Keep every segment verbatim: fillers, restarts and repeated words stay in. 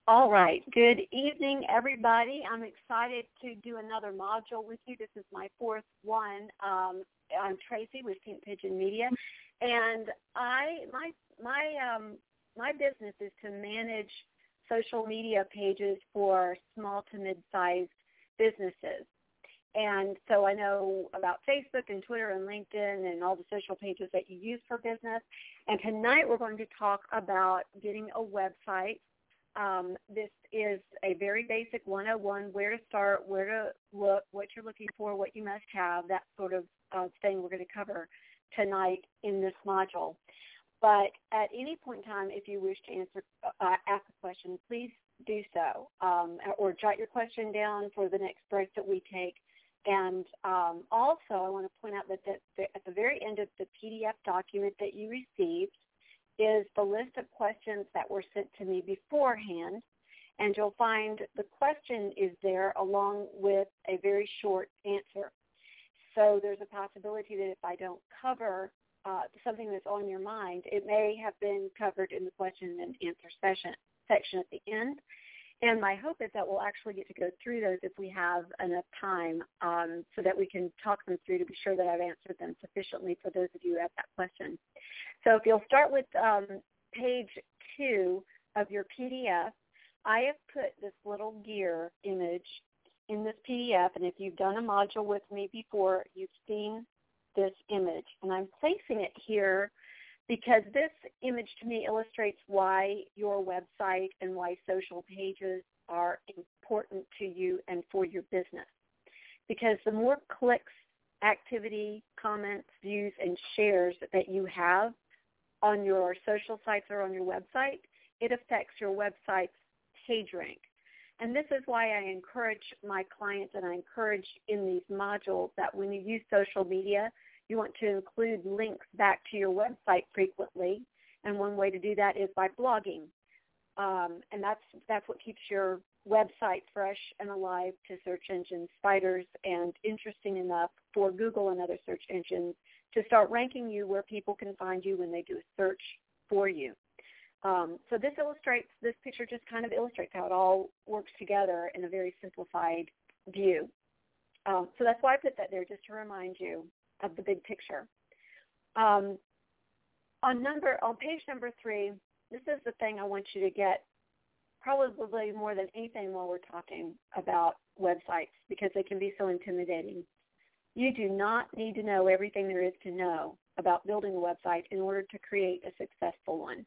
All right. Good evening, everybody. I'm excited to do another module with you. This is my fourth one. Um, I'm Tracy with Pink Pigeon Media, and I my my um, my business is to manage social media pages for small to mid-sized businesses. And so I know about Facebook and Twitter and LinkedIn and all the social pages that you use for business. And tonight we're going to talk about getting a website. Um, this is a very basic one oh one, where to start, where to look, what you're looking for, what you must have, that sort of uh, thing we're going to cover tonight in this module. But at any point in time, if you wish to answer, uh, ask a question, please do so, um, or jot your question down for the next break that we take. And um, also, I want to point out that the, at the very end of the P D F document that you received is the list of questions that were sent to me beforehand, and you'll find the question is there along with a very short answer. So there's a possibility that if I don't cover uh, something that's on your mind, it may have been covered in the question and answer session, section at the end. And my hope is that we'll actually get to go through those if we have enough time um, so that we can talk them through to be sure that I've answered them sufficiently for those of you who have that question. So if you'll start with um, page two of your P D F, I have put this little gear image in this P D F, and if you've done a module with me before, you've seen this image. And I'm placing it here because this image to me illustrates why your website and why social pages are important to you and for your business. Because the more clicks, activity, comments, views, and shares that you have on your social sites or on your website, it affects your website's page rank. And this is why I encourage my clients, and I encourage in these modules, that when you use social media, you want to include links back to your website frequently, and one way to do that is by blogging. Um, and that's that's what keeps your website fresh and alive to search engine spiders and interesting enough for Google and other search engines to start ranking you where people can find you when they do a search for you. Um, so this illustrates, this picture just kind of illustrates how it all works together in a very simplified view. Um, so that's why I put that there, just to remind you of the big picture. Um, on number on page number three, this is the thing I want you to get probably more than anything while we're talking about websites, because they can be so intimidating. You do not need to know everything there is to know about building a website in order to create a successful one.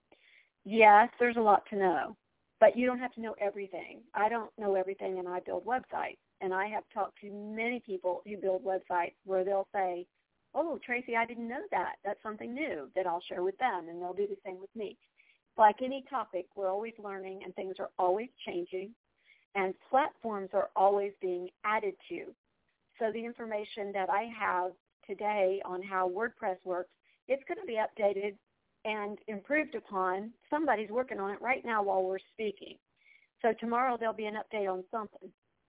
Yes, there's a lot to know, but you don't have to know everything. I don't know everything, and I build websites. And I have talked to many people who build websites where they'll say, oh, Tracy, I didn't know that. That's something new that I'll share with them, and they'll do the same with me. Like any topic, we're always learning, and things are always changing, and platforms are always being added to. So the information that I have today on how WordPress works, it's going to be updated and improved upon. Somebody's working on it right now while we're speaking. So tomorrow there'll be an update on something.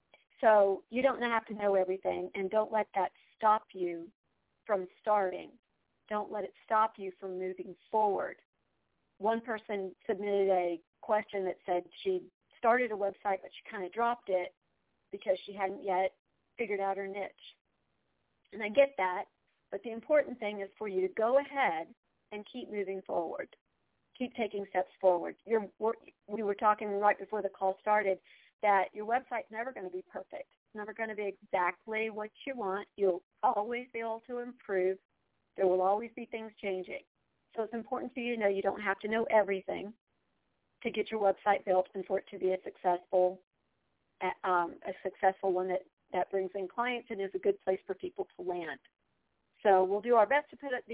So you don't have to know everything, and don't let that stop you from starting. Don't let it stop you from moving forward. One person submitted a question that said she started a website, but she kind of dropped it because she hadn't yet figured out her niche. And I get that, but the important thing is for you to go ahead and keep moving forward. Keep taking steps forward. You're, we were talking right before the call started that your website's never going to be perfect. It's never going to be exactly what you want. You'll always be able to improve. There will always be things changing. So it's important for you to know you don't have to know everything to get your website built and for it to be a successful, um, a successful one that, that brings in clients and is a good place for people to land. So we'll do our best to put